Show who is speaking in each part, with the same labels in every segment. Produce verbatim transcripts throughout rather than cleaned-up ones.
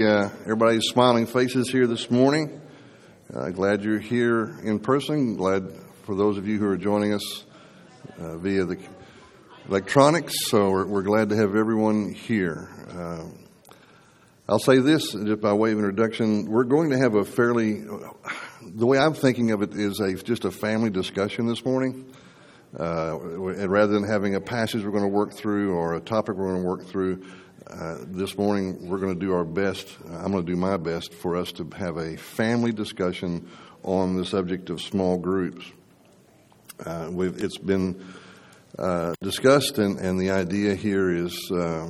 Speaker 1: uh, everybody's smiling faces here this morning. Uh, glad you're here in person. Glad for those of you who are joining us uh, via the electronics. So we're, we're glad to have everyone here. Uh, I'll say this just by way of introduction. We're going to have a fairly, the way I'm thinking of it is a just a family discussion this morning. Uh, and rather than having a passage we're going to work through or a topic we're going to work through, uh, this morning we're going to do our best. I'm going to do my best for us to have a family discussion on the subject of small groups. Uh, we've, it's been uh, discussed, and, and the idea here is uh,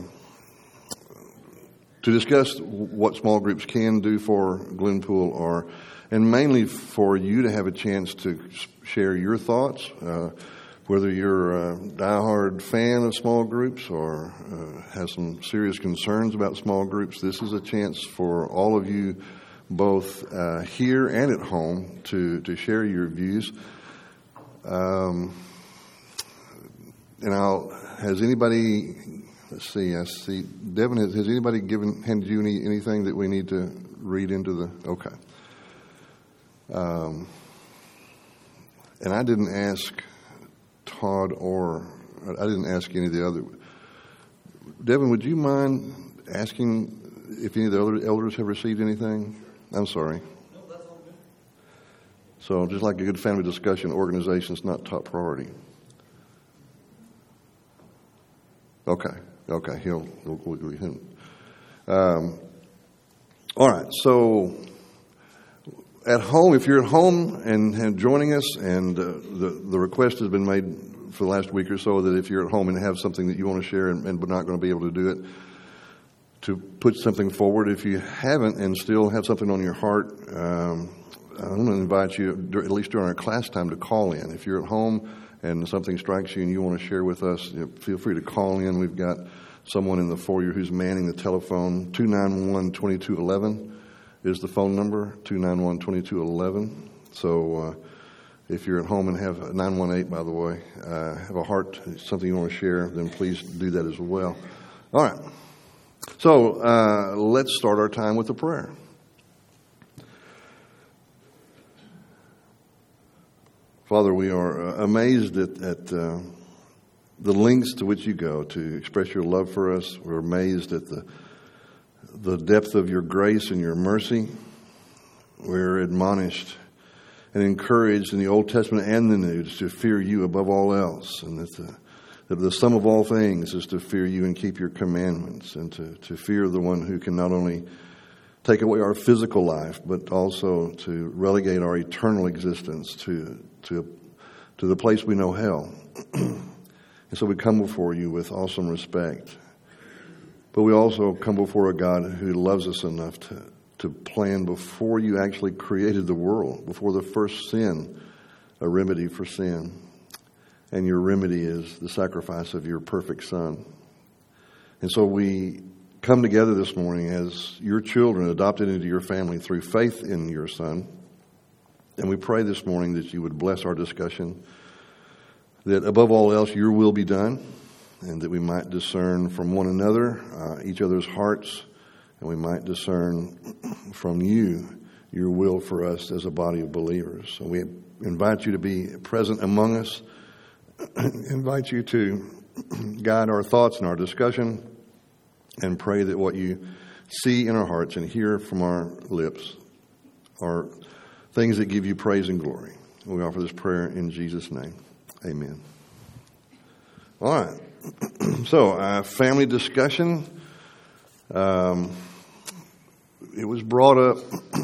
Speaker 1: to discuss what small groups can do for Glenpool, or and mainly for you to have a chance to share your thoughts. Uh, Whether you're a diehard fan of small groups or uh, have some serious concerns about small groups, this is a chance for all of you, both uh, here and at home, to, to share your views. Um, and I'll, has anybody, let's see, I see, Devin, has, has anybody given, handed you any, anything that we need to read into the, okay. Um, and I didn't ask Todd or I didn't ask any of the other. Devin, would you mind asking if any of the other elders have received anything? I'm sorry.
Speaker 2: No, that's all good.
Speaker 1: So just like a good family discussion, organization is not top priority. Okay. Okay. He'll. he'll, he'll, he'll. Um, all right. So at home, if you're at home and, and joining us, and uh, the the request has been made for the last week or so that if you're at home and have something that you want to share and, and but not going to be able to do it, to put something forward. If you haven't and still have something on your heart, um, I'm going to invite you, at least during our class time, to call in. If you're at home and something strikes you and you want to share with us, you know, feel free to call in. We've got someone in the foyer who's manning the telephone. two nine one, two two one one is the phone number, two nine one, two two one one. So uh, if you're at home and have nine one eight, by the way, uh, have a heart, something you want to share, then please do that as well. All right. So uh, let's start our time with a prayer. Father, we are uh, amazed at, at uh, the lengths to which you go to express your love for us. We're amazed at the the depth of your grace and your mercy. We're admonished and encouraged in the Old Testament and the New to fear you above all else, and that the, that the sum of all things is to fear you and keep your commandments, and to, to fear the one who can not only take away our physical life, but also to relegate our eternal existence to to to the place we know, hell. And so we come before you with awesome respect. But we also come before a God who loves us enough to, to plan before you actually created the world, before the first sin, a remedy for sin. And your remedy is the sacrifice of your perfect Son. And so we come together this morning as your children adopted into your family through faith in your Son. And we pray this morning that you would bless our discussion, that above all else your will be done, and that we might discern from one another, uh, each other's hearts, and we might discern from you your will for us as a body of believers. So we invite you to be present among us, invite you to guide our thoughts and our discussion, and pray that what you see in our hearts and hear from our lips are things that give you praise and glory. We offer this prayer in Jesus' name. Amen. All right. So, uh, family discussion. Um, it was brought up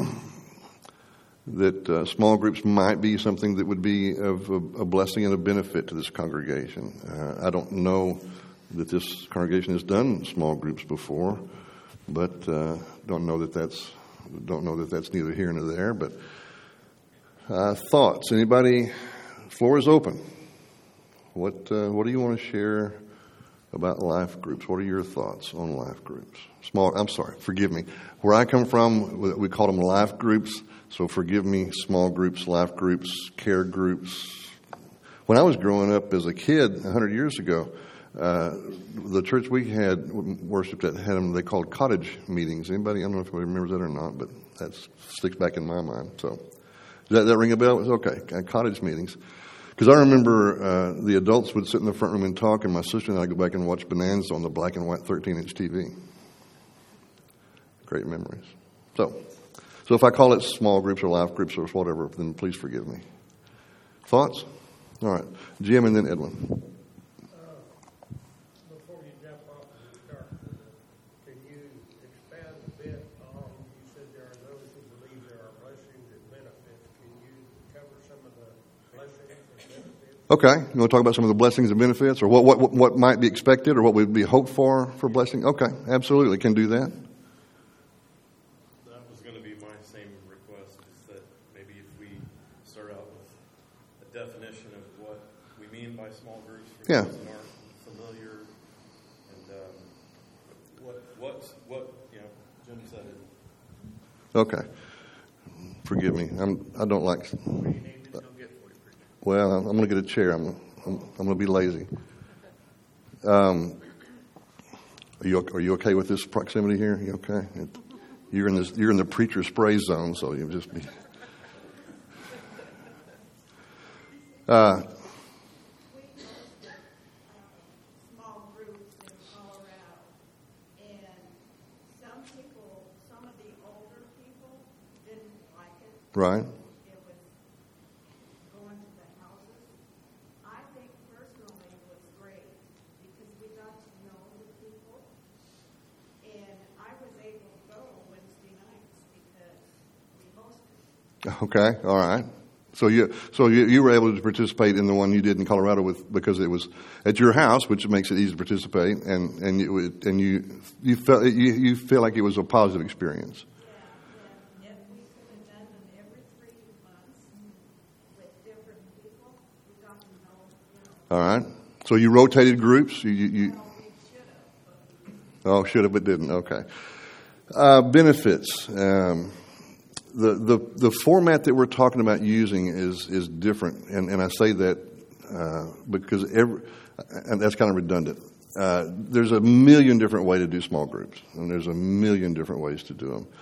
Speaker 1: that uh, small groups might be something that would be of a, a blessing and a benefit to this congregation. Uh, I don't know that this congregation has done small groups before, but uh, don't know that that's don't know that that's neither here nor there. But uh, thoughts? Anybody? Floor is open. What uh, What do you want to share about life groups? What are your thoughts on life groups? Small, I'm sorry, forgive me. Where I come from, we call them life groups, so forgive me, small groups, life groups, care groups. When I was growing up as a kid, one hundred years ago, Uh, the church we had worshipped at had them, they called cottage meetings. Anybody? I don't know if anybody remembers that or not, but that sticks back in my mind. So, does that, that ring a bell? It's okay. Cottage meetings. Because I remember uh, the adults would sit in the front room and talk, and my sister and I would go back and watch Bonanza on the black and white thirteen inch T V. Great memories. So, so if I call it small groups or life groups or whatever, then please forgive me. Thoughts? All right. Jim and then Edwin. Okay, you want to talk about some of the blessings and benefits, or what, what what might be expected, or what would be hoped for for blessing? Okay, absolutely, can do that.
Speaker 2: That was going to be my same request, is that maybe if we start out with a definition of what we mean by small groups for
Speaker 1: yeah.
Speaker 2: those that aren't familiar, and um, what what what you know, Jim said it.
Speaker 1: Okay, forgive me, I'm I don't like. Well, I'm going to get a chair. I'm I'm, I'm going to be lazy. Um, are you are you okay with this proximity here? You okay? You're in this. You're in the preacher spray zone, so you'll just be. Uh,
Speaker 3: small groups in Colorado, and some people, some of the older people didn't like it.
Speaker 1: right. Okay, all right. So you, so you, you were able to participate in the one you did in Colorado with because it was at your house, which makes it easy to participate, and and you and you you felt you you feel like it was a positive experience.
Speaker 3: Yeah, yeah. We could have done them every three months with different people. We got to know, you know.
Speaker 1: All right. So you rotated groups. You you. you
Speaker 3: well, we should have. But we
Speaker 1: oh, should have, but didn't. Okay. Uh, benefits. Um, The, the the format that we're talking about using is is different, and, and I say that uh, because every and that's kind of redundant. Uh, there's a million different ways to do small groups, and there's a million different ways to do them.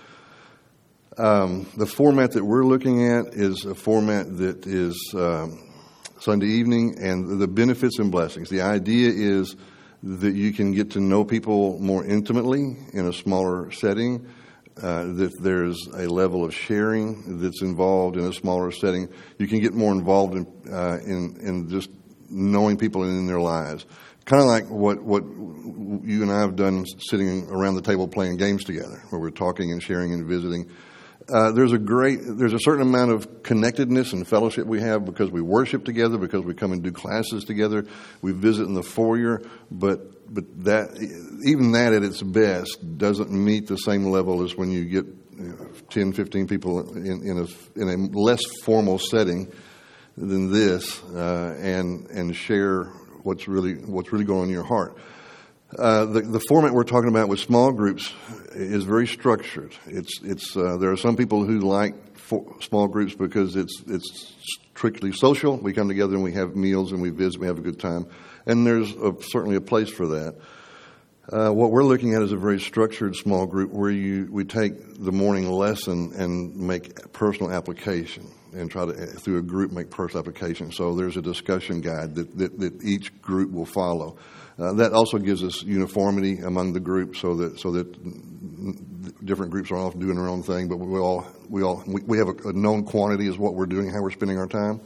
Speaker 1: Um, the format that we're looking at is a format that is um, Sunday evening, and the benefits and blessings. The idea is that you can get to know people more intimately in a smaller setting. Uh, that there's a level of sharing that's involved in a smaller setting. You can get more involved in uh, in, in just knowing people and in their lives. Kind of like what, what you and I have done sitting around the table playing games together, where we're talking and sharing and visiting. Uh, there's a great, there's a certain amount of connectedness and fellowship we have because we worship together, because we come and do classes together, we visit in the foyer, but but that, even that at its best doesn't meet the same level as when you get you know, ten, fifteen people in, in a in a less formal setting than this, uh, and and share what's really what's really going on in your heart. Uh, the, the format we're talking about with small groups is very structured. It's it's uh, there are some people who like for, small groups because it's it's strictly social. We come together and we have meals and we visit, we have a good time, and there's a, certainly a place for that. Uh, what we're looking at is a very structured small group where you we take the morning lesson and make personal application and try to, through a group, make personal application. So there's a discussion guide that, that, that each group will follow. Uh, that also gives us uniformity among the groups, so that so that different groups are off doing their own thing, but we all we all we, we have a, a known quantity is what we're doing, how we're spending our time.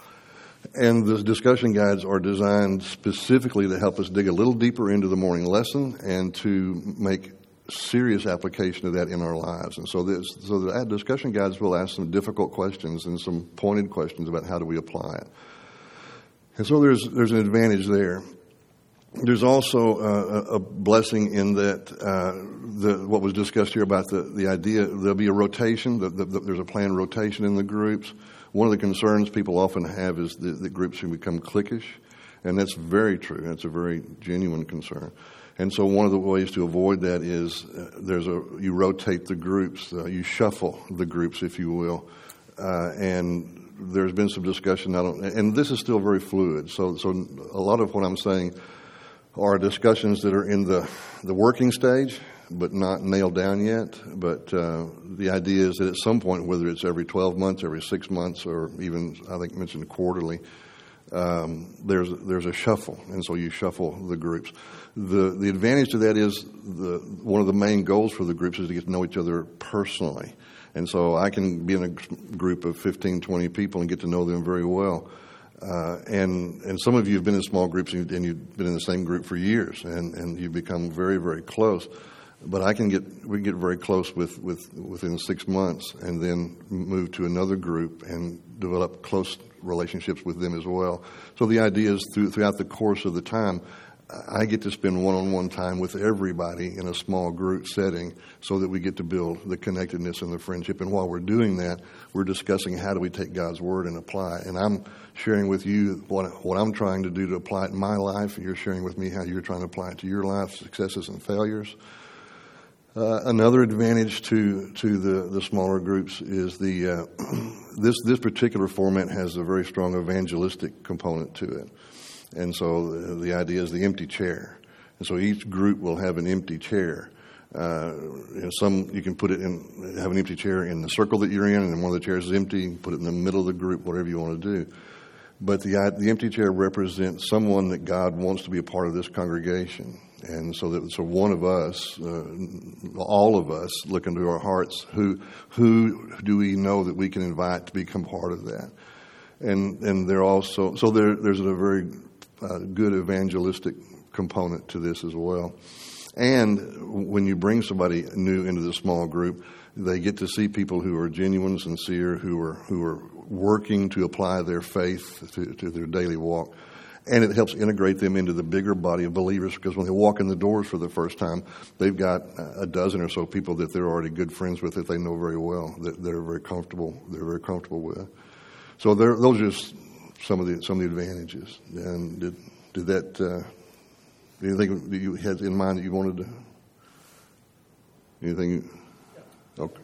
Speaker 1: And the discussion guides are designed specifically to help us dig a little deeper into the morning lesson and to make serious application of that in our lives. And so this, so the discussion guides will ask some difficult questions and some pointed questions about how do we apply it. And so there's there's an advantage there. There's also uh, a blessing in that uh, the, what was discussed here about the, the idea there'll be a rotation. The, the, the, there's a planned rotation in the groups. One of the concerns people often have is that the groups can become cliquish, and that's very true. That's a very genuine concern. And so one of the ways to avoid that is uh, there's a you rotate the groups, uh, you shuffle the groups, if you will, uh, and there's been some discussion. I don't, and this is still very fluid. So, so a lot of what I'm saying are discussions that are in the, the working stage, but not nailed down yet. But uh, the idea is that at some point, whether it's every twelve months, every six months, or even, I think, mentioned quarterly, um, there's there's a shuffle, and so you shuffle the groups. The the advantage to that is the one of the main goals for the groups is to get to know each other personally. And so I can be in a group of fifteen, twenty people and get to know them very well. Uh, and and some of you have been in small groups and you've been in the same group for years, and, and you've become very, very close. But I can get we can get very close with, with within six months, and then move to another group and develop close relationships with them as well. So the idea is through, throughout the course of the time, I get to spend one-on-one time with everybody in a small group setting, so that we get to build the connectedness and the friendship. And while we're doing that, we're discussing how do we take God's word and apply it. And I'm sharing with you what what I'm trying to do to apply it in my life, and you're sharing with me how you're trying to apply it to your life, successes and failures. Uh, another advantage to to the, the smaller groups is the uh, this this particular format has a very strong evangelistic component to it, and so the, the idea is the empty chair, and so each group will have an empty chair. Uh, you know, some you can put it in have an empty chair in the circle that you're in, and one of the chairs is empty. You can put it in the middle of the group, whatever you want to do. But the the empty chair represents someone that God wants to be a part of this congregation. And so that so one of us, uh, all of us, look into our hearts. Who who do we know that we can invite to become part of that? And and they're also so there there's a very uh, good evangelistic component to this as well. And when you bring somebody new into the small group, they get to see people who are genuine, sincere, who are who are working to apply their faith to, to their daily walk. And it helps integrate them into the bigger body of believers, because when they walk in the doors for the first time, they've got a dozen or so people that they're already good friends with, that they know very well, that they're very comfortable. They're very comfortable with. So those are just some of the some of the advantages. And did did that uh, anything that you had in mind that you wanted to? Anything? You, okay.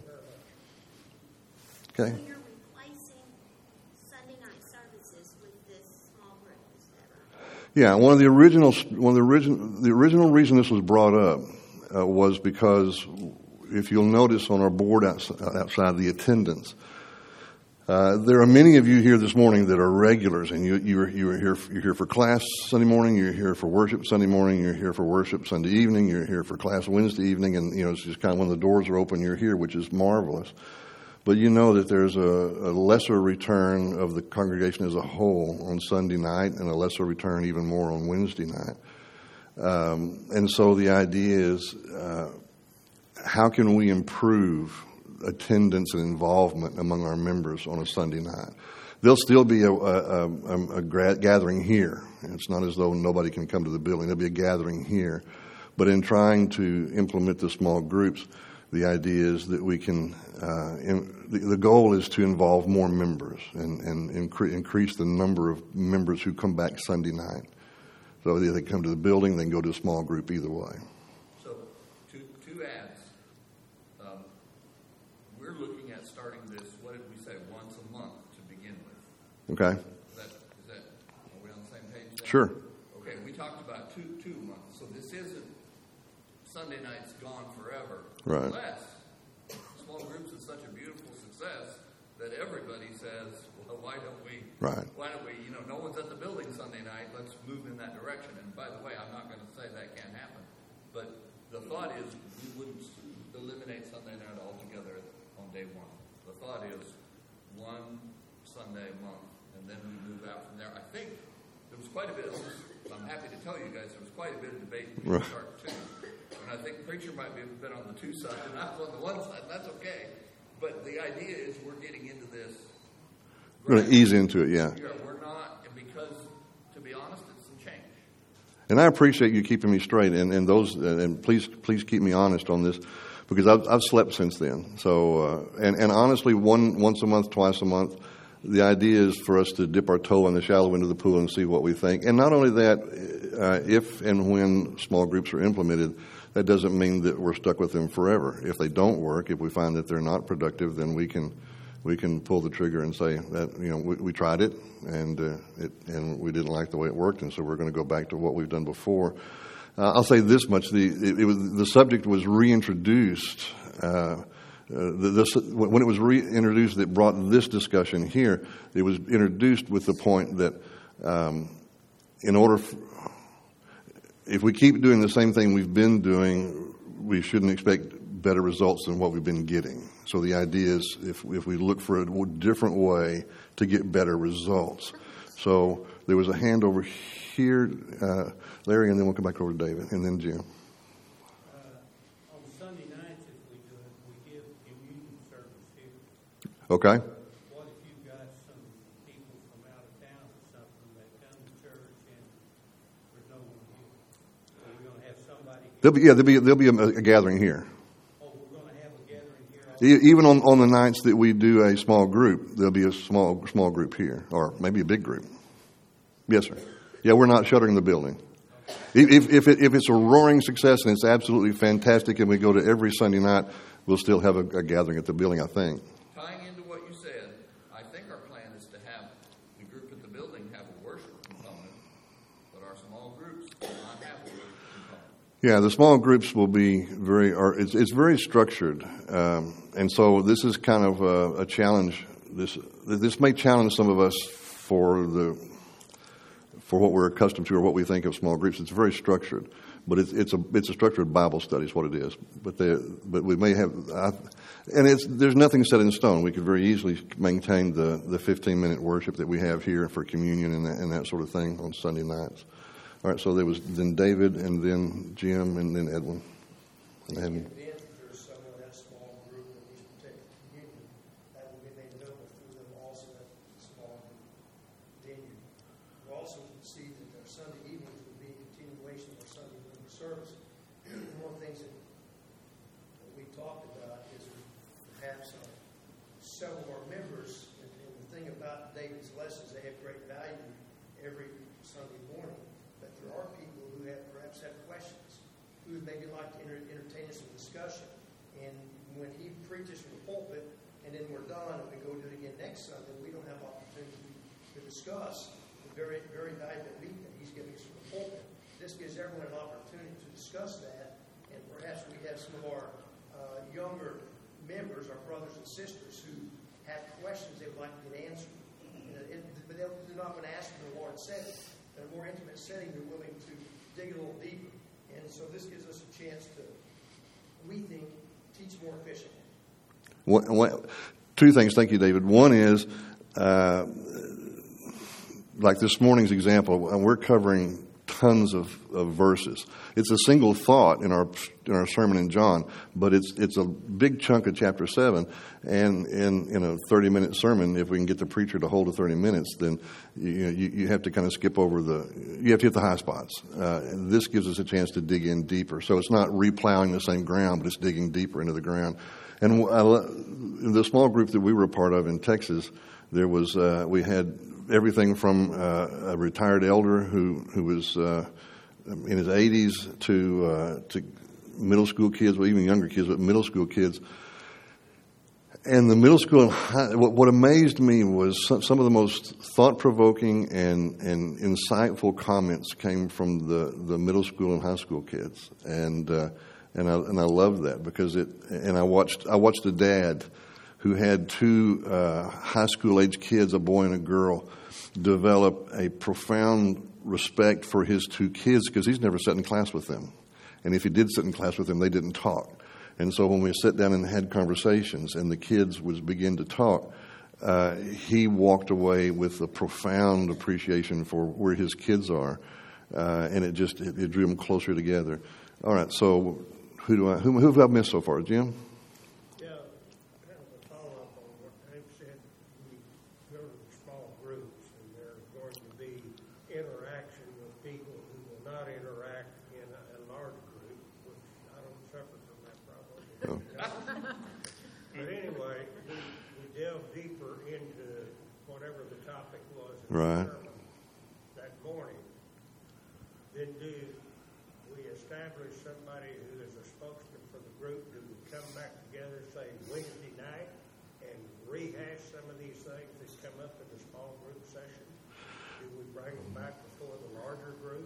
Speaker 1: Okay. Yeah, one of the original one of the original the original reason this was brought up uh, was because if you'll notice on our board outside, outside the attendance, uh, there are many of you here this morning that are regulars, and you you are you are here you're here for class Sunday morning, you're here for worship Sunday morning, you're here for worship Sunday evening, you're here for class Wednesday evening, and you know it's just kind of when the doors are open, you're here, which is marvelous. But you know that there's a, a lesser return of the congregation as a whole on Sunday night, and a lesser return even more on Wednesday night. Um, and so the idea is, uh, how can we improve attendance and involvement among our members on a Sunday night? There'll still be a, a, a, a gathering here. It's not as though nobody can come to the building. There'll be a gathering here. But in trying to implement the small groups, the idea is that we can, uh, in, the, the goal is to involve more members and, and incre- increase the number of members who come back Sunday night. So either they come to the building, they can go to a small group, either way.
Speaker 4: So, two, two ads. Um, we're looking at starting this, what did we say, once a month to begin with.
Speaker 1: Okay.
Speaker 4: Is that, is that, are we on the same page there?
Speaker 1: Sure.
Speaker 4: Okay, we talked about two, two months. So this isn't Sunday night's gone forever.
Speaker 1: Right.
Speaker 4: Unless small groups is such a beautiful success that everybody says, well, why don't we,
Speaker 1: right.
Speaker 4: why don't we, you know, no one's at the building Sunday night, let's move in that direction. And by the way, I'm not going to say that can't happen. But the thought is we wouldn't eliminate Sunday night altogether on day one. The thought is one Sunday a month, and then we move out from there. I think there was quite a bit, I'm happy to tell you guys, there was quite a bit of debate between
Speaker 1: right.
Speaker 4: start two. And I think preacher might be a bit on the two side, and I was on the one side. That's okay. But the idea is we're getting into this.
Speaker 1: We're going to ease into it, yeah.
Speaker 4: yeah. We're not, because to be honest, it's some change.
Speaker 1: And I appreciate you keeping me straight, and, and those, and please, please keep me honest on this, because I've, I've slept since then. So, uh, and, and honestly, one once a month, twice a month, the idea is for us to dip our toe in the shallow end of the pool and see what we think. And not only that, uh, if and when small groups are implemented, that doesn't mean that we're stuck with them forever. If they don't work, if we find that they're not productive, then we can we can pull the trigger and say that, you know, we, we tried it and uh, it and we didn't like the way it worked, and so we're going to go back to what we've done before. Uh, I'll say this much: the it, it was the subject was reintroduced. Uh, Uh, this, when it was reintroduced, that brought this discussion here. It was introduced with the point that um, in order, f- if we keep doing the same thing we've been doing, we shouldn't expect better results than what we've been getting. So the idea is if, if we look for a different way to get better results. So there was a hand over here, uh, Larry, and then we'll come back over to David, and then Jim. Okay.
Speaker 5: What if you've got some people from out of town or something that come to church and there's no one here? So we're going to have somebody here?
Speaker 1: There'll be, yeah, there'll be, there'll be a, a gathering here.
Speaker 5: Oh, we're going to have a gathering here? Also?
Speaker 1: Even on, on the nights that we do a small group, there'll be a small small group here, or maybe a big group. Yes, sir. Yeah, we're not shuttering the building. If, if, it, if it's a roaring success and it's absolutely fantastic and we go to every Sunday night, we'll still have a, a gathering at the building, I think. Yeah, the small groups will be very, or it's, it's very structured. Um, and so this is kind of a, a challenge. This this may challenge some of us for the for what we're accustomed to or what we think of small groups. It's very structured, but it's it's a it's a structured Bible study is what it is. But they, but we may have, I, and it's there's nothing set in stone. We could very easily maintain the, the fifteen minute worship that we have here for communion and that, and that sort of thing on Sunday nights. All right, so there was then David, and then Jim, and then Edwin. And then,
Speaker 5: if there's someone in a small group that needs to take communion, that will be made available through them also at the small group venue. We also can see that their Sunday evenings will be a continuation of our Sunday evening service. One of the things that, that we talked about is perhaps uh, several of our members, and, and the thing about David's lessons, they have great value every Sunday morning. But there are people who have perhaps have questions, who would maybe like to enter, entertain us in discussion. And when he preaches from the pulpit, and then we're done, and we go do it again next Sunday, we don't have opportunity to discuss the very, very valuable meat that he's giving us from the pulpit. This gives everyone an opportunity to discuss that, and perhaps we have some of our uh, younger members, our brothers and sisters, who have questions they would like to get answered. And it, but they're not going to ask them the Lord said it. In a more intimate setting, they're willing to dig a little deeper. And so this gives us a chance to, we think, teach more efficiently.
Speaker 1: What, what, two things. Thank you, David. One is, uh, like this morning's example, we're covering tons of, of verses. It's a single thought in our in our sermon in John, but it's it's a big chunk of chapter seven. And in, in a thirty minute sermon, if we can get the preacher to hold to thirty minutes, then you you, you have to kind of skip over the you have to hit the high spots. Uh, this gives us a chance to dig in deeper. So it's not replowing the same ground, but it's digging deeper into the ground. And I, the small group that we were a part of in Texas, there was uh, we had everything from uh, a retired elder who who was uh, in his eighties to uh, to middle school kids, well, even younger kids, but middle school kids. And the middle school, what, what amazed me was some, some of the most thought-provoking and, and insightful comments came from the, the middle school and high school kids, and uh, and I and I loved that because it. And I watched I watched a dad who had two uh, high school age kids, a boy and a girl, develop a profound respect for his two kids because he's never sat in class with them, and if he did sit in class with them, they didn't talk. And so when we sat down and had conversations and the kids would begin to talk, uh, he walked away with a profound appreciation for where his kids are. Uh, and it just, it, it drew them closer together. All right, so who do I, who, who have I missed so far? Jim?
Speaker 5: Yeah, kind of a follow-up on what Dave said. We go to small groups and there's going to be interaction with people who will not interact in a, a large group, which I don't suffer from that problem.
Speaker 1: Oh.
Speaker 5: But anyway, we, we delve deeper into whatever the topic was in
Speaker 1: Right.
Speaker 5: the sermon that morning. Then do we establish somebody who is a spokesman for the group who would come back together, say, Wednesday night and rehash rehash some of these things that come up in the small group session? Do we bring them back before the larger group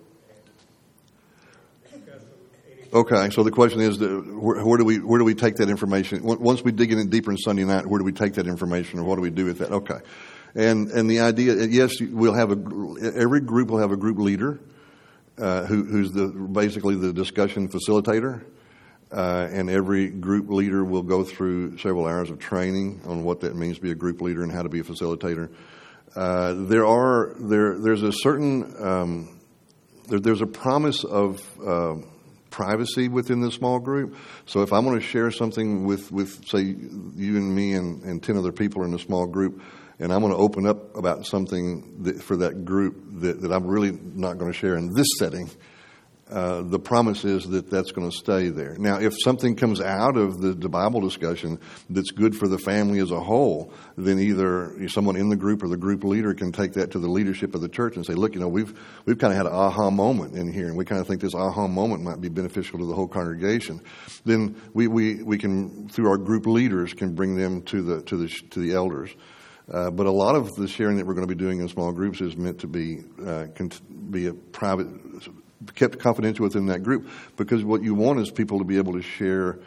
Speaker 5: and discuss them? Any-
Speaker 1: Okay, so the question is, uh, where, where do we where do we take that information? Once once we dig in it deeper in Sunday night, where do we take that information, or what do we do with that? Okay, and and the idea, yes, we'll have a every group will have a group leader uh, who, who's the basically the discussion facilitator, uh, and every group leader will go through several hours of training on what that means to be a group leader and how to be a facilitator. Uh, there are there there's a certain um, there, there's a promise of uh, privacy within the small group. So if I want to share something with, with say, you and me and, and ten other people in a small group, and I want to open up about something that, for that group that, that I'm really not going to share in this setting, uh, the promise is that that's going to stay there. Now, if something comes out of the, the Bible discussion that's good for the family as a whole, then either someone in the group or the group leader can take that to the leadership of the church and say, look, you know, we've we've kind of had an aha moment in here, and we kind of think this aha moment might be beneficial to the whole congregation. Then we, we, we can, through our group leaders, can bring them to the to the to the elders. Uh, but a lot of the sharing that we're going to be doing in small groups is meant to be uh, can be a private, kept confidential within that group, because what you want is people to be able to share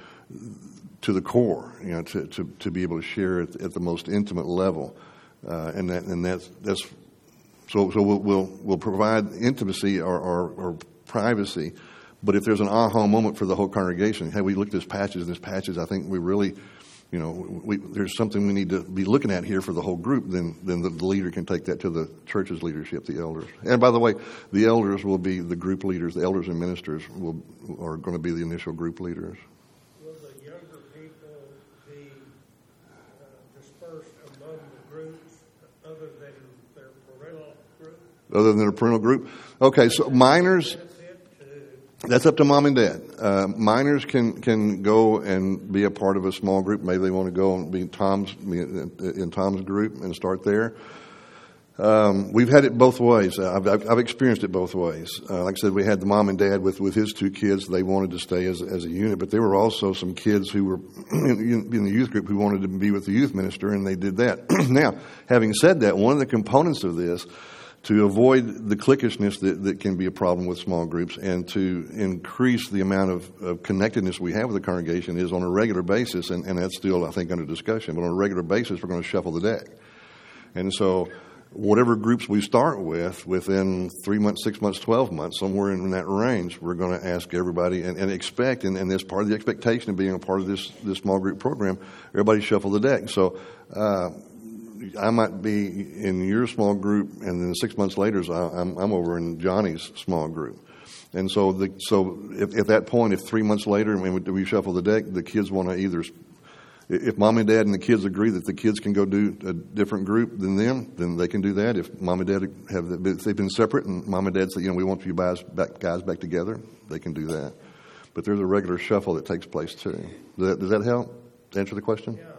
Speaker 1: to the core, you know, to, to, to be able to share at, at the most intimate level, uh, and that and that's that's so so we'll we'll, we'll provide intimacy or, or, or privacy, but if there's an aha moment for the whole congregation, hey, we look at this passage and this passage, I think we really, you know, we, there's something we need to be looking at here for the whole group, then then the, the leader can take that to the church's leadership, the elders. And by the way, the elders will be the group leaders. The elders and ministers will are going to be the initial group leaders.
Speaker 5: Will the younger people be uh, dispersed among the groups other than their parental group?
Speaker 1: Other than their parental group? Okay, so minors... That's up to mom and dad. Uh, minors can, can go and be a part of a small group. Maybe they want to go and be Tom's in Tom's group and start there. Um, we've had it both ways. I've, I've, I've experienced it both ways. Uh, like I said, we had the mom and dad with, with his two kids. They wanted to stay as as a unit, but there were also some kids who were in, in the youth group who wanted to be with the youth minister, and they did that. Now, having said that, one of the components of this, to avoid the cliquishness that, that can be a problem with small groups and to increase the amount of, of connectedness we have with the congregation, is on a regular basis, and, and that's still, I think, under discussion, but on a regular basis, we're going to shuffle the deck. And so whatever groups we start with, within three months, six months, twelve months, somewhere in that range, we're going to ask everybody and, and expect, and, and that's part of the expectation of being a part of this, this small group program, everybody shuffle the deck. So, uh, I might be in your small group, and then six months later, I'm, I'm over in Johnny's small group. And so, the, so if, at that point, if three months later, when we, we shuffle the deck, the kids want to either, if mom and dad and the kids agree that the kids can go do a different group than them, then they can do that. If mom and dad have, if they've been separate, and mom and dad say, you know, we want you guys back, guys back together, they can do that. But there's a regular shuffle that takes place too. Does that, does that help answer the question?
Speaker 5: Yeah.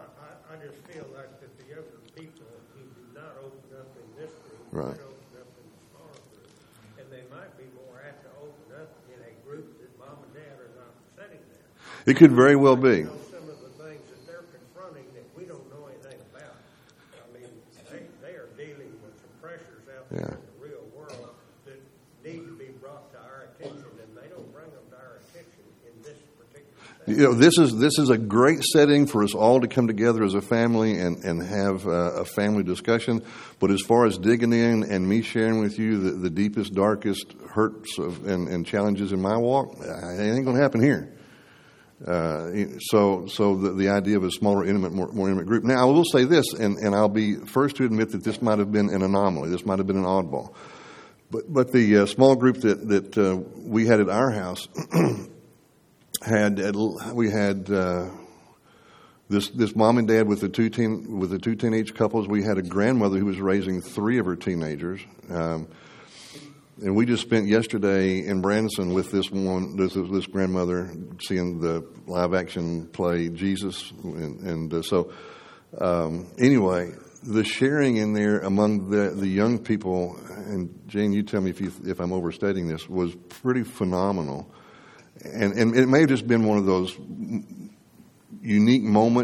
Speaker 1: Right.
Speaker 5: Open up in the smaller group, and they might be more apt to open up in a group that mom and dad are not sitting there.
Speaker 1: It could very well be.
Speaker 5: Know some of the things that they're confronting that we don't know anything about. I mean, they, they are dealing with some pressures out there
Speaker 1: Yeah.
Speaker 5: in the real world that need to be brought to our attention, and they don't bring them to our attention in this particular setting.
Speaker 1: You know, this is this is a great setting for us all to come together as a family and, and have uh, a family discussion. But as far as digging in and me sharing with you the, the deepest, darkest hurts of, and, and challenges in my walk, it ain't going to happen here. Uh, so so the, the idea of a smaller, intimate, more, more intimate group. Now, I will say this, and, and I'll be first to admit that this might have been an anomaly. This might have been an oddball. But but the uh, small group that, that uh, we had at our house had, we had... Uh, This this mom and dad with the two teen with the two teenage couples. We had a grandmother who was raising three of her teenagers, um, and we just spent yesterday in Branson with this one this this grandmother seeing the live action play Jesus, and, and uh, so um, anyway, the sharing in there among the the young people, and Jane, you tell me if you, if I'm overstating this, was pretty phenomenal, and and it may have just been one of those unique moments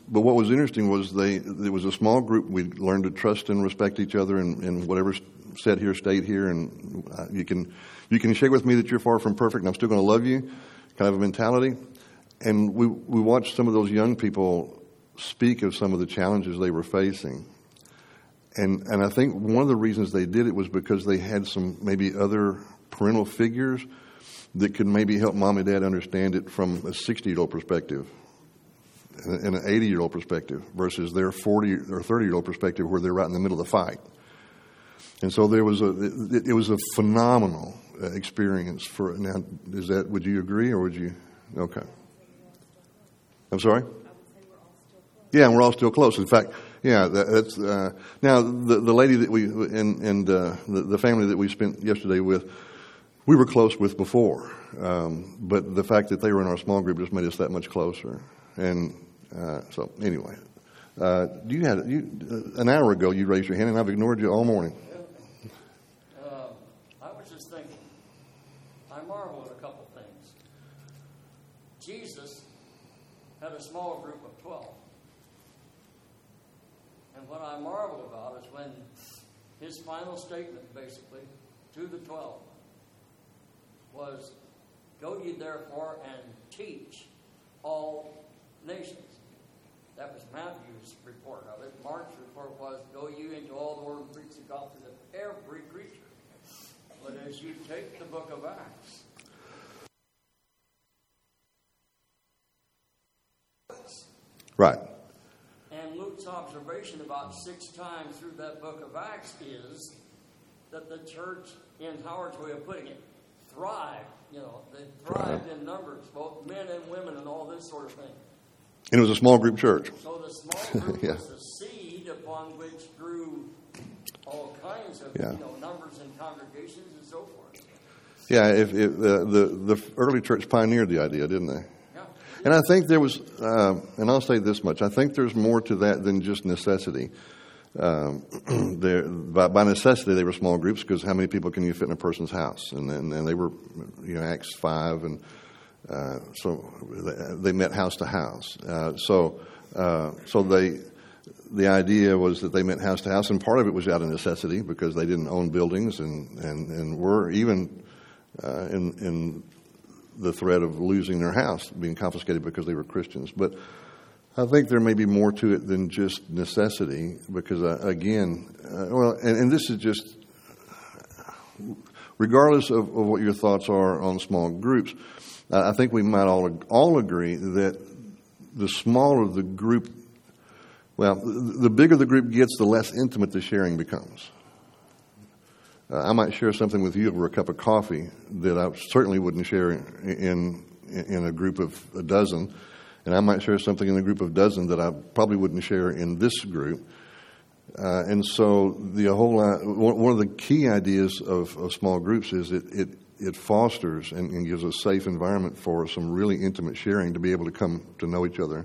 Speaker 1: but what was interesting was they it was a small group. We learned to trust and respect each other, and, and whatever's said here, stayed here, and uh, you can you can share with me that you're far from perfect, and I'm still going to love you, kind of a mentality. And we we watched some of those young people speak of some of the challenges they were facing. And and I think one of the reasons they did it was because they had some maybe other parental figures that could maybe help mom and dad understand it from a sixty-year-old perspective and an eighty-year-old perspective versus their forty or thirty-year-old perspective where they're right in the middle of the fight. And so there was a it, it was a phenomenal experience for now. Is that, would you agree or would you? Okay. I'm sorry? Yeah, and we're all still close. In fact, yeah, that, that's uh, now the the lady that we and and uh, the, the family that we spent yesterday with, we were close with before, um, but the fact that they were in our small group just made us that much closer. And uh, so, anyway, uh, you had you uh, an hour ago you raised your hand, and I've ignored you all morning.
Speaker 6: Uh, I was just thinking. I marvel at a couple things. Jesus had a small group of twelve. And what I marvel about is when his final statement, basically, to the twelve was, "Go ye therefore and teach all nations." That was Matthew's report of it. Mark's report was, "Go you into all the world and preach the gospel to every creature." But as you take the book of Acts,
Speaker 1: Right.
Speaker 6: and Luke's observation about six times through that book of Acts is that the church, in Howard's way of putting it, thrived. You know, they thrived in numbers, both men and women and all this sort of thing.
Speaker 1: And it was a small group church.
Speaker 6: So the small group
Speaker 1: Yeah.
Speaker 6: was the seed upon which grew all kinds of,
Speaker 1: Yeah.
Speaker 6: you know, numbers and congregations and so forth.
Speaker 1: Yeah, if, if uh, the the early church pioneered the idea, didn't they?
Speaker 6: Yeah.
Speaker 1: And I think there was, uh, and I'll say this much: I think there's more to that than just necessity. Um, there, by, by necessity, they were small groups because how many people can you fit in a person's house? And and, and they were, you know, Acts five, and uh, so they, they met house to house. Uh, so uh, so they. The idea was that they met house to house, and part of it was out of necessity because they didn't own buildings and, and, and were even uh, in, in the threat of losing their house, being confiscated because they were Christians. But I think there may be more to it than just necessity because, uh, again, uh, well, and, and this is just, regardless of, of what your thoughts are on small groups, uh, I think we might all all agree that the smaller the group, well, the bigger the group gets, the less intimate the sharing becomes. Uh, I might share something with you over a cup of coffee that I certainly wouldn't share in, in in a group of a dozen, and I might share something in a group of dozen that I probably wouldn't share in this group. Uh, and so the whole uh, one of the key ideas of, of small groups is it it, it fosters and, and gives a safe environment for some really intimate sharing to be able to come to know each other.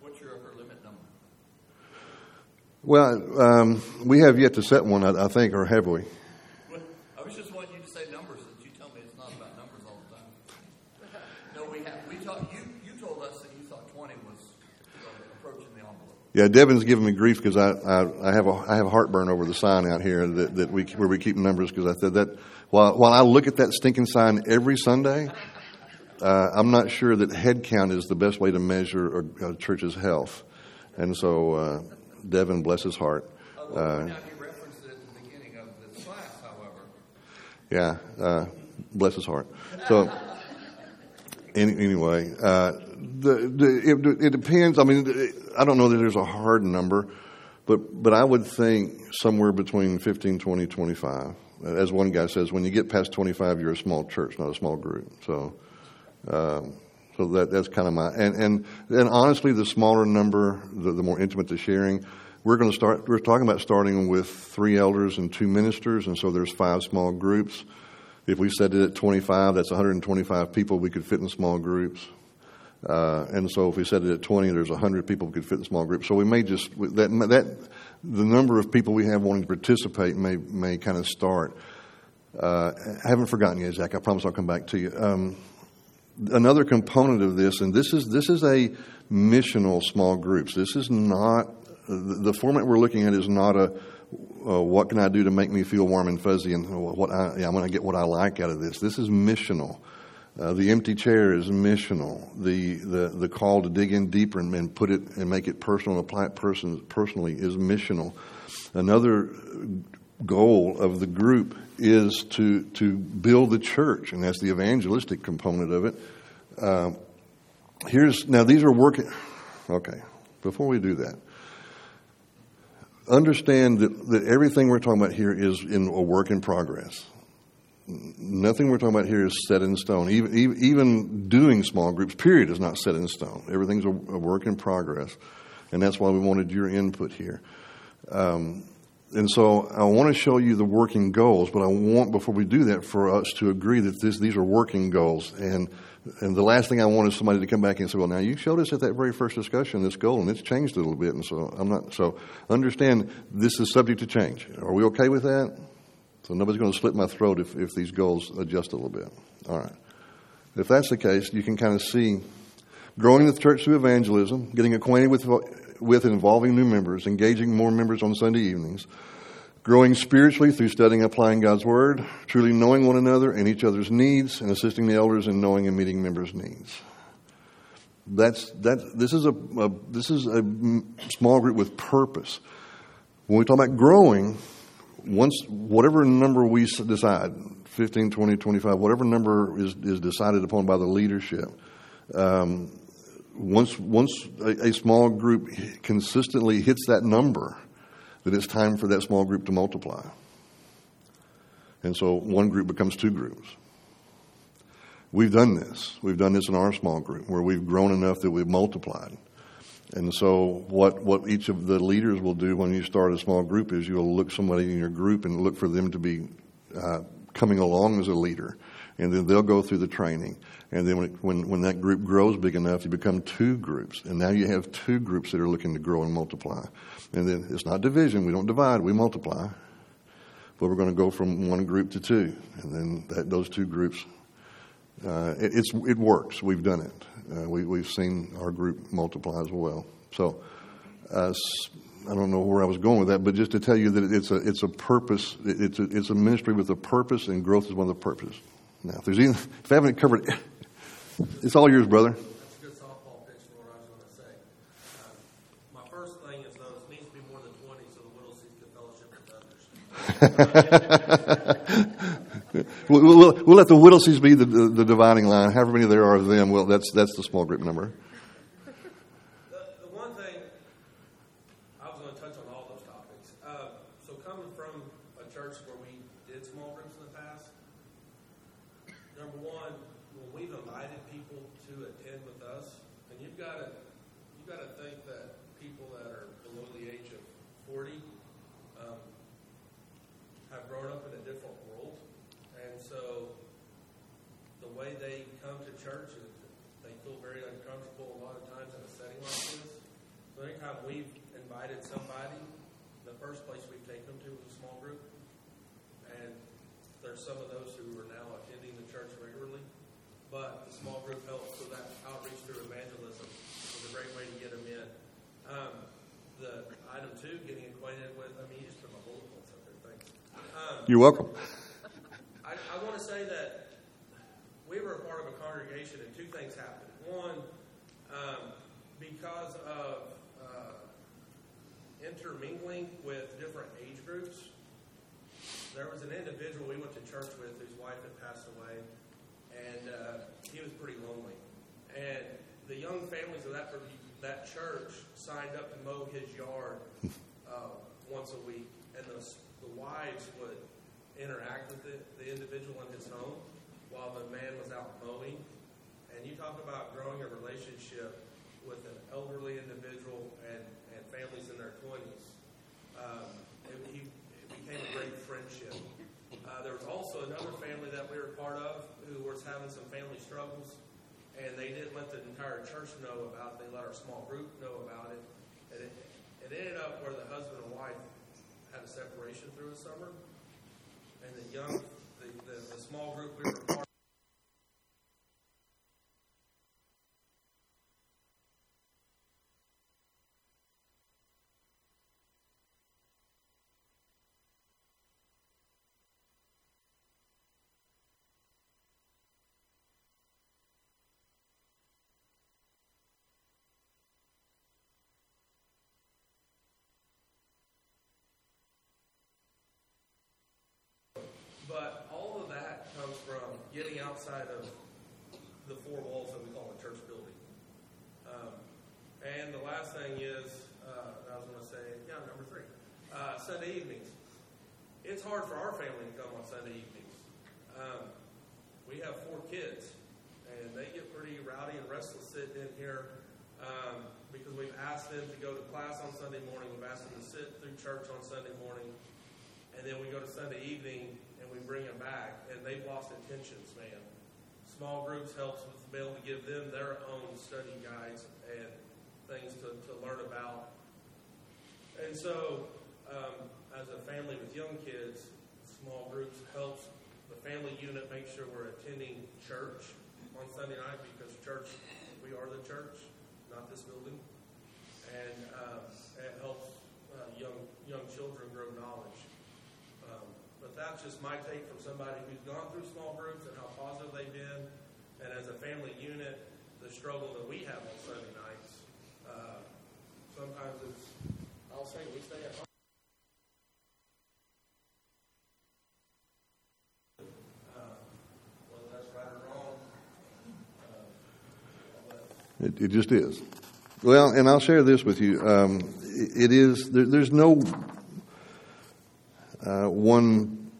Speaker 1: Well, um, we have yet to set one, I, I think, or have we?
Speaker 4: Well, I was just wanting you to say numbers, since you tell me it's not about numbers all the time. No, we have. We talked. You you told us that you thought twenty was approaching the envelope.
Speaker 1: Yeah, Devin's giving me grief because I, I I have a I have heartburn over the sign out here that, that we where we keep numbers because I said that while while I look at that stinking sign every Sunday, uh, I'm not sure that head count is the best way to measure a, a church's health, and so. Uh, Devin, bless his heart.
Speaker 4: Uh, he referenced it at the beginning of this class, however.
Speaker 1: Yeah, uh, bless his heart. So, any, anyway, uh, the, the, it, it depends. I mean, I don't know that there's a hard number, but but I would think somewhere between fifteen, twenty, twenty-five. As one guy says, when you get past twenty-five, you're a small church, not a small group. So. Um, So that that's kind of my and and and honestly, the smaller number, the, the more intimate the sharing. We're going to start. We're talking about starting with three elders and two ministers, and so there's five small groups. If we set it at twenty-five, that's one hundred twenty-five people we could fit in small groups. Uh, and so if we set it at twenty, there's one hundred people we could fit in small groups. So we may just that that the number of people we have wanting to participate may may kind of start. Uh, I haven't forgotten you, Zach. I promise I'll come back to you. Um, another component of this, and this is this is a missional small groups. This is not the format we're looking at is not a uh, what can I do to make me feel warm and fuzzy, and what I, yeah, I'm going to get what I like out of this. This is missional. Uh, the empty chair is missional. The, the the call to dig in deeper and, and put it and make it personal and apply it person, personally is missional. Another goal of the group is to to build the church, and that's the evangelistic component of it. Uh, here's now these are working. Okay, before we do that, understand that, that everything we're talking about here is in a work in progress. Nothing we're talking about here is set in stone. Even, even doing small groups, period, is not set in stone. Everything's a, a work in progress, and that's why we wanted your input here. Um, and so I want to show you the working goals, but I want, before we do that, for us to agree that this, these are working goals. And and the last thing I want is somebody to come back and say, well, now you showed us at that very first discussion this goal, and it's changed a little bit, and so I'm not. So understand this is subject to change. Are we okay with that? So nobody's going to slit my throat if, if these goals adjust a little bit. All right. If that's the case, you can kind of see growing the church through evangelism, getting acquainted with with and involving new members, engaging more members on Sunday evenings, growing spiritually through studying and applying God's Word, truly knowing one another and each other's needs, and assisting the elders in knowing and meeting members' needs. That's that. This is a, a this is a small group with purpose. When we talk about growing, once whatever number we decide, fifteen, twenty, twenty-five, whatever number is, is decided upon by the leadership, um, once once a, a small group consistently hits that number, then it's time for that small group to multiply. And so one group becomes two groups. We've done this. We've done this in our small group where we've grown enough that we've multiplied. And so what, what each of the leaders will do when you start a small group is you'll look somebody in your group and look for them to be uh, coming along as a leader. And then they'll go through the training. And then when, it, when when that group grows big enough, you become two groups. And now you have two groups that are looking to grow and multiply. And then it's not division. We don't divide. We multiply. But we're going to go from one group to two. And then that, those two groups, uh, it, it's, it works. We've done it. Uh, we, we've seen our group multiply as well. So uh, I don't know where I was going with that, but just to tell you that it's a it's a purpose. It's a, it's a ministry with a purpose, and growth is one of the purposes. Now, if there's even, if I haven't covered it, it's all yours, brother.
Speaker 7: That's a good softball pitch for what I was going to say. Uh, my first thing is, though, it needs to be more than twenty so the Whittlesey's can fellowship with others.
Speaker 1: we'll, we'll, we'll let the Whittleseys be the, the, the dividing line. However many there are of them, well, that's that's the small group number.
Speaker 7: The, the one thing, I was going to touch on all those topics. Uh, so coming from a church where we did small groups in the past, number one, when we've invited people to attend with us, and you've got to you've got to think that people that are below the age of forty um, have grown up in a different world, and so the way they come to church is they feel very uncomfortable a lot of times in a setting like this. So anytime we've invited somebody, the first place we take them to is a small group, and there's some of those who are now attending the church regularly, but the small group helps, so that outreach through evangelism is a great way to get them in. Um, the item two, getting acquainted with, I mean, you just put my bullet points up there, thanks. Um,
Speaker 1: You're welcome.
Speaker 7: I, I want to say that we were a part of a congregation and two things happened. One, um, because of uh, intermingling with different age groups, there was an individual we went to church with whose wife had passed away, and uh, he was pretty lonely. And the young families of that that church signed up to mow his yard uh, once a week, and the, the wives would interact with the, the individual in his home while the man was out mowing. And you talk about growing a relationship with an elderly individual and, and families in their twenties. Um, it, he, it became a great friendship. Uh, there was also another family that we were part of who was having some family struggles, and they didn't let the entire church know about it. They let our small group know about it. And it, it ended up where the husband and wife had a separation through a summer, and the young, the, the, the small group we were part of, getting outside of the four walls that we call a church building. Um, and the last thing is, uh, I was going to say, yeah, number three, uh, Sunday evenings. It's hard for our family to come on Sunday evenings. Um, we have four kids, and they get pretty rowdy and restless sitting in here um, because we've asked them to go to class on Sunday morning. We've asked them to sit through church on Sunday morning, and then we go to Sunday evening, and we bring them back, and they've lost intentions, man. Small groups helps with being able to give them their own study guides and things to, to learn about. And so, um, as a family with young kids, small groups helps the family unit make sure we're attending church on Sunday night, because church, we are the church, not this building. And uh, it helps uh, young young children grow knowledge. Um, but that's just my take from somebody who's gone through small groups and how positive they've been. And as a family unit, the struggle that we have on Sunday nights, uh, sometimes it's, I'll say, we stay at home.
Speaker 1: It, it just is. Well, and I'll share this with you. Um, it, it is, there, there's no uh, one,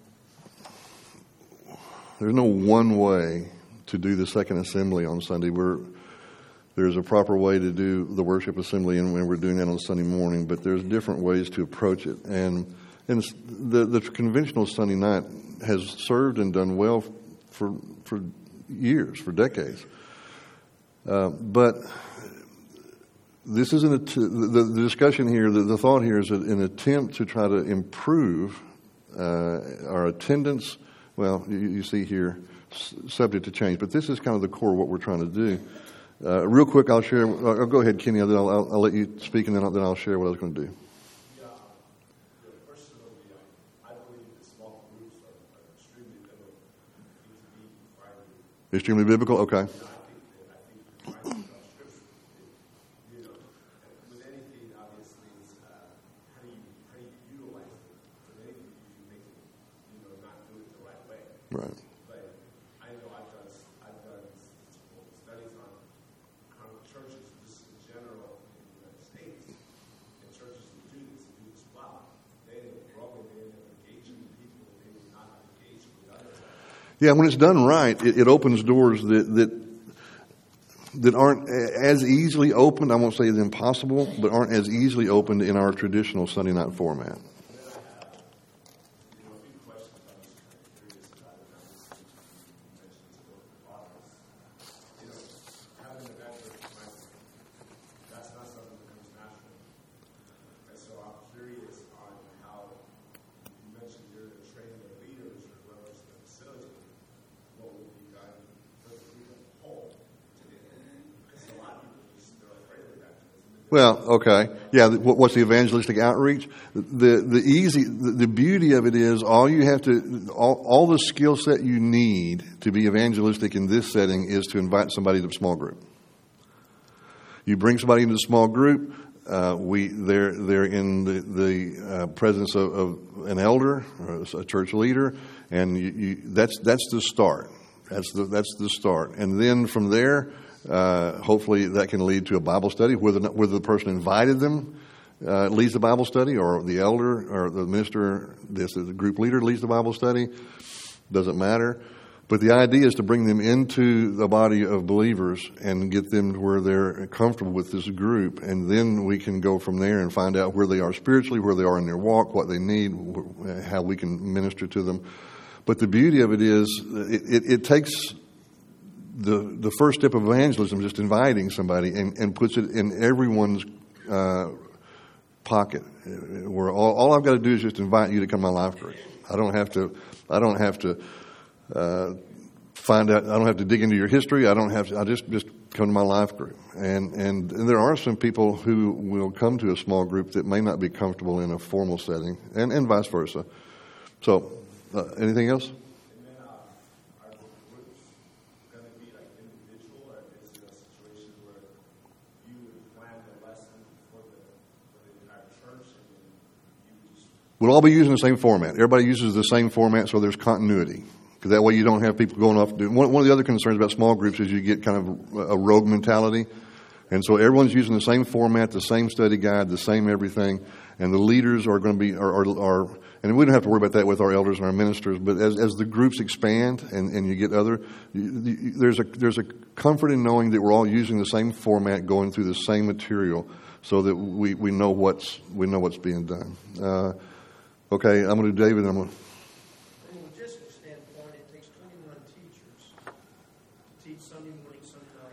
Speaker 1: there's no one way to do the second assembly on Sunday. We're, there's a proper way to do the worship assembly, and we're doing that on Sunday morning, but there's different ways to approach it. And, and the, the conventional Sunday night has served and done well for, for years, for decades. Uh, but this isn't a t- the, the discussion here, the, the thought here is an attempt to try to improve uh, our attendance. Well, you, you see here, s- subject to change, but this is kind of the core of what we're trying to do. Uh, real quick, I'll share. I'll go ahead, Kenny. Then I'll, I'll, I'll let you speak, and then I'll, then I'll share what I was going to do.
Speaker 8: Yeah, personally, I believe that small groups are, are extremely biblical.
Speaker 1: Extremely biblical. Okay. Right.
Speaker 8: But I know I've done, I've done studies on how churches, just in general, in the United States, and churches that do this, and do this well, they end up growing, they end up engaging people that they would not have engaged with others.
Speaker 1: Yeah, when it's done right, it, it opens doors that, that that aren't as easily opened. I won't say it's impossible, but aren't as easily opened in our traditional Sunday night format. Well, okay. Yeah, what's the evangelistic outreach? The the easy, the, the beauty of it is all you have to, all, all the skill set you need to be evangelistic in this setting is to invite somebody to a small group. You bring somebody into a small group, uh, we they're they're in the, the uh, presence of, of an elder, or a church leader, and you, you, that's that's the start. That's the that's the start, and then from there. Uh, hopefully that can lead to a Bible study, whether whether the person invited them uh, leads the Bible study, or the elder or the minister, this the group leader leads the Bible study. Doesn't matter. But the idea is to bring them into the body of believers and get them to where they're comfortable with this group, and then we can go from there and find out where they are spiritually, where they are in their walk, what they need, how we can minister to them. But the beauty of it is it, it, it takes The the first step of evangelism, just inviting somebody, and, and puts it in everyone's uh, pocket. Where all, all I've got to do is just invite you to come to my life group. I don't have to. I don't have to uh, find out. I don't have to dig into your history. I don't have to. I just just come to my life group. And, and and there are some people who will come to a small group that may not be comfortable in a formal setting, and, and vice versa. So, uh, anything else? We'll all be using the same format. Everybody uses the same format, so there's continuity. Because that way you don't have people going off. Doing, one, one of the other concerns about small groups is you get kind of a rogue mentality. And so everyone's using the same format, the same study guide, the same everything. And the leaders are going to be, are, are, are and we don't have to worry about that with our elders and our ministers, but as, as the groups expand and, and you get other, you, you, there's a there's a comfort in knowing that we're all using the same format, going through the same material, so that we, we know what's we know what's being done. Uh, okay, I'm going to do David. I'm going to.
Speaker 5: From a logistical standpoint, it takes twenty-one teachers to teach Sunday morning, Sunday night.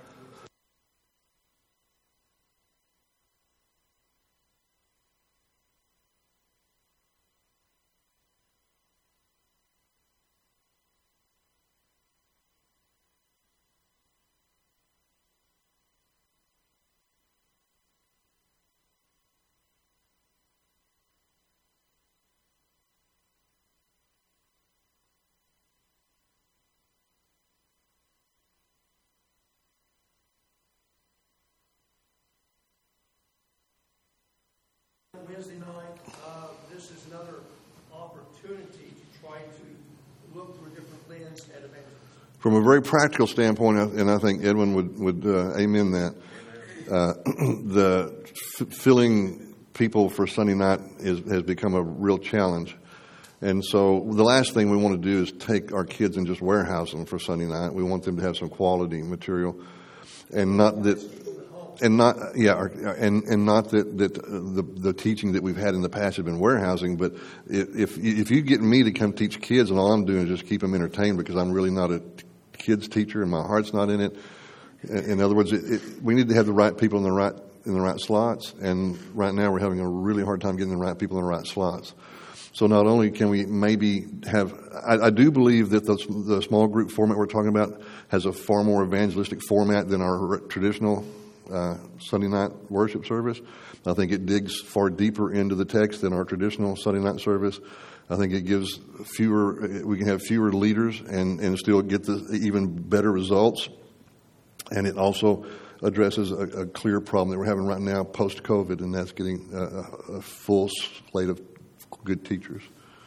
Speaker 5: Wednesday night, uh, this is another opportunity to try to look through a different lens at evangelism.
Speaker 1: From a very practical standpoint, and I think Edwin would, would uh, amen that, uh, the f- filling people for Sunday night is, has become a real challenge. And so the last thing we want to do is take our kids and just warehouse them for Sunday night. We want them to have some quality material, and not that... And not, yeah, and, and not that, that the the teaching that we've had in the past has been warehousing, but if if you get me to come teach kids and all I'm doing is just keep them entertained because I'm really not a kids teacher and my heart's not in it. In other words, it, it, we need to have the right people in the right in the right slots, and right now we're having a really hard time getting the right people in the right slots. So not only can we maybe have, I, I do believe that the, the small group format we're talking about has a far more evangelistic format than our traditional Uh, Sunday night worship service. I think it digs far deeper into the text than our traditional Sunday night service. I think it gives fewer, we can have fewer leaders and, and still get the even better results. And it also addresses a, a clear problem that we're having right now post-COVID, and that's getting a, a full slate of good teachers.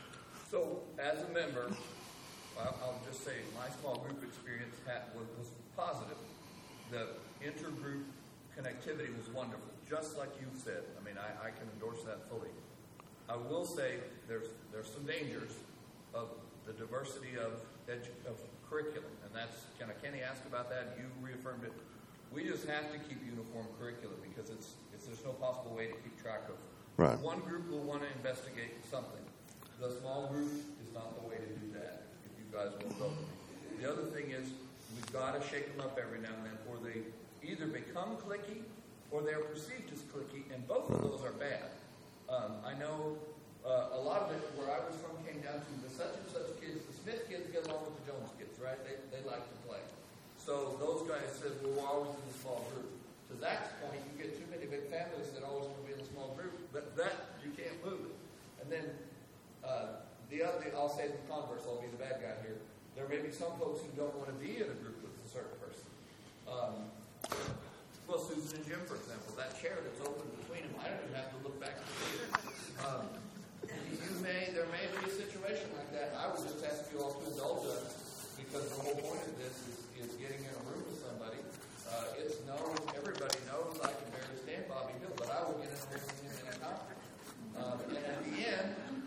Speaker 4: So, as a member, I'll, I'll just say my small group experience had, was, was positive. The intergroup connectivity was wonderful, just like you said. I mean, I, I can endorse that fully. I will say there's there's some dangers of the diversity of edu- of curriculum, and that's kind of Kenny asked about that. You reaffirmed it. We just have to keep uniform curriculum because it's, it's there's no possible way to keep track of.
Speaker 1: Right.
Speaker 4: One group will want to investigate something. The small group is not the way to do that. If you guys will go with me. The other thing is we've got to shake them up every now and then, or they either become cliquey or they're perceived as cliquey, and both of those are bad. Um, I know uh, a lot of it, where I was from, came down to the such and such kids. The Smith kids get along with the Jones kids, right? They they like to play. So those guys said, well, we're always in a small group. To Zach's point, you get too many big families that always want to be in a small group, but that, you can't move it. And then uh, the other, I'll say the converse, I'll be the bad guy here. There may be some folks who don't want to be in a group with a certain person. Um, Well, Susan and Jim, for example, that chair that's open between them, I don't even have to look back at the theater. Um, you may, there may be a situation like that. I would just ask you all to indulge us, because the whole point of this is, is getting in a room with somebody. Uh, it's known, everybody knows I can barely stand Bobby Hill, but I will get in a room with him in a conference. Um, and at the end,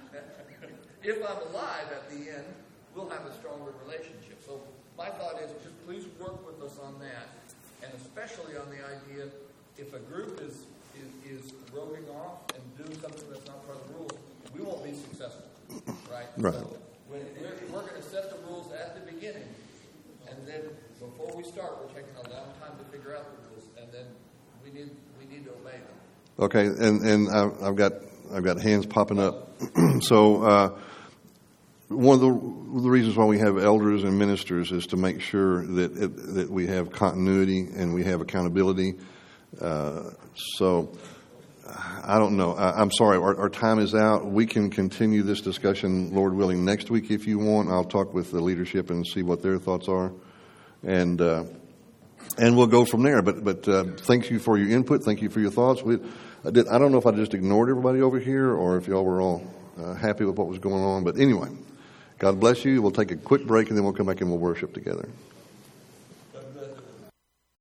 Speaker 4: if I'm alive at the end, we'll have a stronger relationship. So my thought is, just please work with us on that. And especially on the idea, if a group is, is is roving off and doing something that's not part of the rules, we won't be successful, right?
Speaker 1: Right.
Speaker 4: So when we're, we're going to set the rules at the beginning, and then before we start, we're taking a long time to figure out the rules, and then we need we need to obey them.
Speaker 1: Okay, and and I've, I've got I've got hands popping up. so. Uh, One of the, the reasons why we have elders and ministers is to make sure that it, that we have continuity and we have accountability. Uh, so, I don't know. I, I'm sorry. Our, our time is out. We can continue this discussion, Lord willing, next week if you want. I'll talk with the leadership and see what their thoughts are, and uh, and we'll go from there. But but uh, thank you for your input. Thank you for your thoughts. We, I, did, I don't know if I just ignored everybody over here or if y'all were all uh, happy with what was going on. But anyway. God bless you. We'll take a quick break and then we'll come back and we'll worship together.